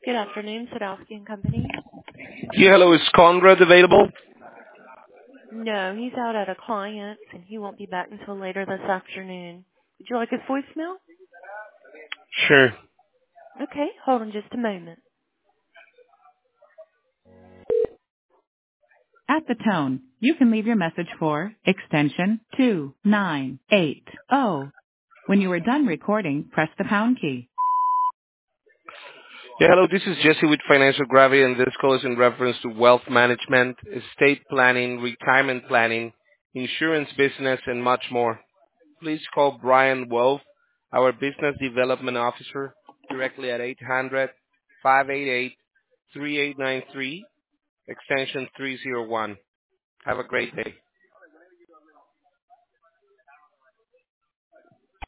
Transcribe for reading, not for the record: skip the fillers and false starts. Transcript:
Good afternoon, Sadowski and Company. Yeah, hello. Is Conrad available? No, he's out at a client, and he won't be back until later this afternoon. Would you like his voicemail? Sure. Okay, hold on just a moment. At the tone, you can leave your message for extension 2980. When you are done recording, press the pound key. Yeah, hello. This is Jesse with Financial Gravity, and this call is in reference to wealth management, estate planning, retirement planning, insurance business, and much more. Please call Brian Wolf, our Business Development Officer, directly at 800-588-3893, extension 301. Have a great day.